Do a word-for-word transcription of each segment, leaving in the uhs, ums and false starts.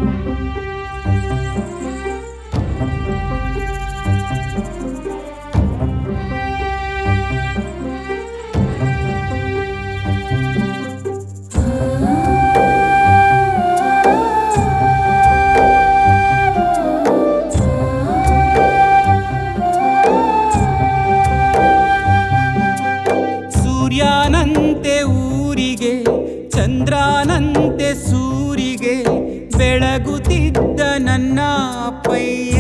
ಸೂರ್ಯನಂತೆ ಊರಿಗೆ ಚಂದ್ರನಂತೆ ಸೂರಿಗೆ ಬೆಳಗುತ್ತಿದ್ದ ನನ್ನ ಅಪ್ಪಯ್ಯ,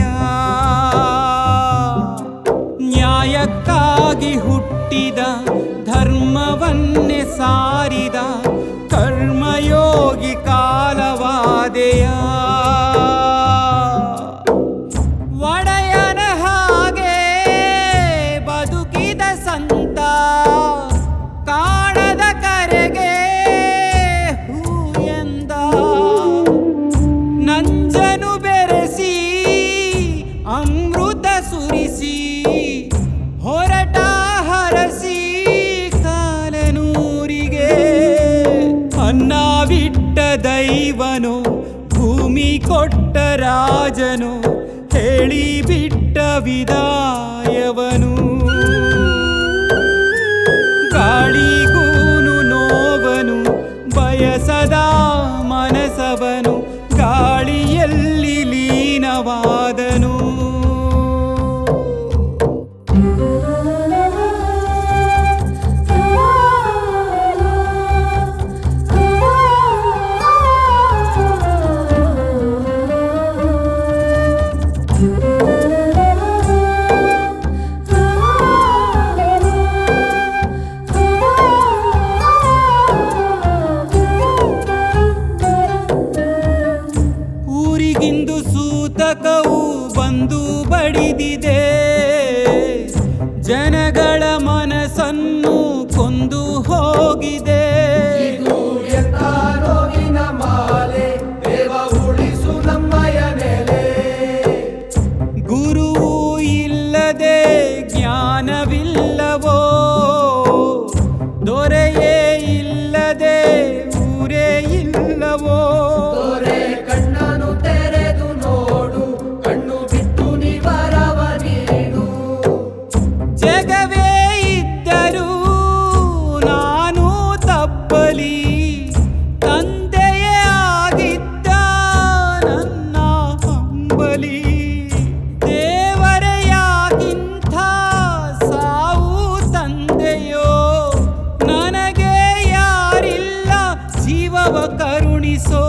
ನ್ಯಾಯಕ್ಕಾಗಿ ಹುಟ್ಟಿದ ಧರ್ಮವನ್ನೇ ಸಾರಿದ ಕರ್ಮಯೋಗಿ ಕಾಲವಾದೆಯ. ಒಡೆಯನ ಹಾಗೆ ಬದುಕಿದ ಸಂತ ಕಾಣದ ಕರೆಗೆ ಹೂ ಎಂದ. ನಂಜನು ಬೆರೆಸಿ ಅಮೃತ ಸುರಿಸಿ ಹೊರಟ ಹರಸಿ ಕಾಲನೂರಿಗೆ. ಅನ್ನ ಬಿಟ್ಟ ದೈವನು ಭೂಮಿ ಕೊಟ್ಟ ರಾಜನು ಹೇಳಿ ಬಿಟ್ಟ ವಿದಾಯವನು. ಗಾಳಿಗೂನು ನೋವನು ಬಯಸದ ಮನಸವನು ಗಾಳಿಯಲ್ಲಿ ಲೀನವಾದನು. ಊರಿಗಿಂದು ಸೂತಕವು ಬಂದು ಬಡಿದಿದೆ, ಜನಗಳ ಮನಸ್ಸನ್ನು ಕೊಂದು ಹೋಗಿದೆ. ಗುರುವು ಇಲ್ಲದೆ ಜ್ಞಾನವಿಲ್ಲವೋ, ದೊರೆಯೇ ಇಲ್ಲದೆ ಊರೇ ಇಲ್ಲವೋ. ಜಗವೇ ಇದ್ದರೂ ನಾನು ತಪ್ಪಲಿ, ತಂದೆಯೇ ಆಗಿದ್ದ ನನ್ನ ಹಂಬಲಿ. ದೇವರೇ ಯಾಗಿಂಥ ಸಾವು ತಂದೆಯೋ, ನನಗೆ ಯಾರಿಲ್ಲ ಜೀವವ ಕರುಣಿಸೋ.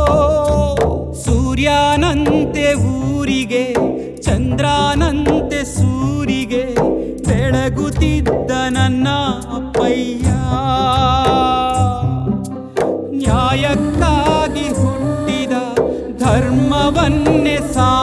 ಸೂರ್ಯನಂತೆ ಊರಿಗೆ ಚಂದ್ರನಂತೆ ಸೂರಿಗೆ ಬೆಳಗುತ್ತಿದ್ದ ನನ್ನ ಅಪ್ಪಯ್ಯ, ನ್ಯಾಯಕ್ಕಾಗಿ ಹುಟ್ಟಿದ ಧರ್ಮವನ್ನೇ ಸಾ